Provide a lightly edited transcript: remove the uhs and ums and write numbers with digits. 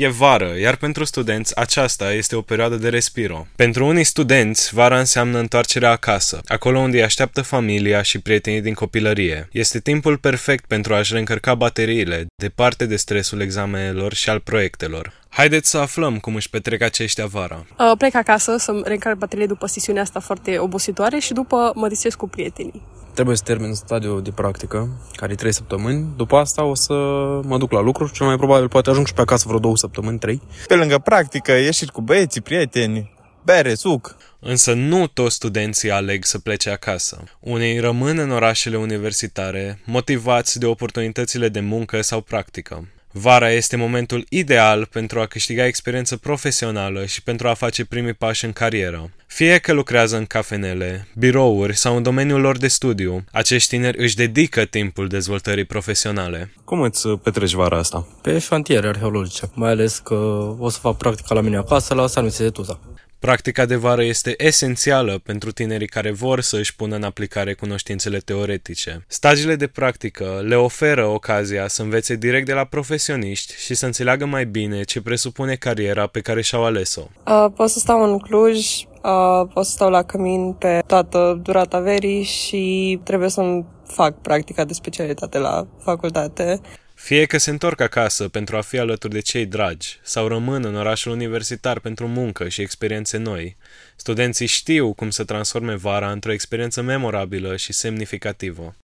E vară, iar pentru studenți aceasta este o perioadă de respiro. Pentru unii studenți, vara înseamnă întoarcerea acasă, acolo unde îi așteaptă familia și prietenii din copilărie. Este timpul perfect pentru a-și reîncărca bateriile, departe de stresul examenelor și al proiectelor. Haideți să aflăm cum își petrec aceștia vara. Plec acasă să-mi reîncarc bateriile după sesiunea asta foarte obositoare și după mă distrez cu prietenii. Trebuie să termin stadiul de practică, care e 3 săptămâni. După asta o să mă duc la lucru. Cel mai probabil poate ajung și pe acasă vreo 2 săptămâni, 3. Pe lângă practică, ieșit cu băieții, prieteni, bere, suc. Însă nu toți studenții aleg să plece acasă. Unii rămân în orașele universitare, motivați de oportunitățile de muncă sau practică. Vara este momentul ideal pentru a câștiga experiență profesională și pentru a face primii pași în carieră. Fie că lucrează în cafenele, birouri sau în domeniul lor de studiu, acești tineri își dedică timpul dezvoltării profesionale. Cum îți petreci vara asta? Pe șantiere arheologice, mai ales că o să fac practica la mine acasă, la San Luis de Tuza. Practica de vară este esențială pentru tinerii care vor să își pună în aplicare cunoștințele teoretice. Stagiile de practică le oferă ocazia să învețe direct de la profesioniști și să înțeleagă mai bine ce presupune cariera pe care și-au ales-o. Pot să stau în Cluj, pot să stau la Cămin pe toată durata verii și trebuie să-mi fac practica de specialitate la facultate. Fie că se întorc acasă pentru a fi alături de cei dragi sau rămân în orașul universitar pentru muncă și experiențe noi, studenții știu cum să transforme vara într-o experiență memorabilă și semnificativă.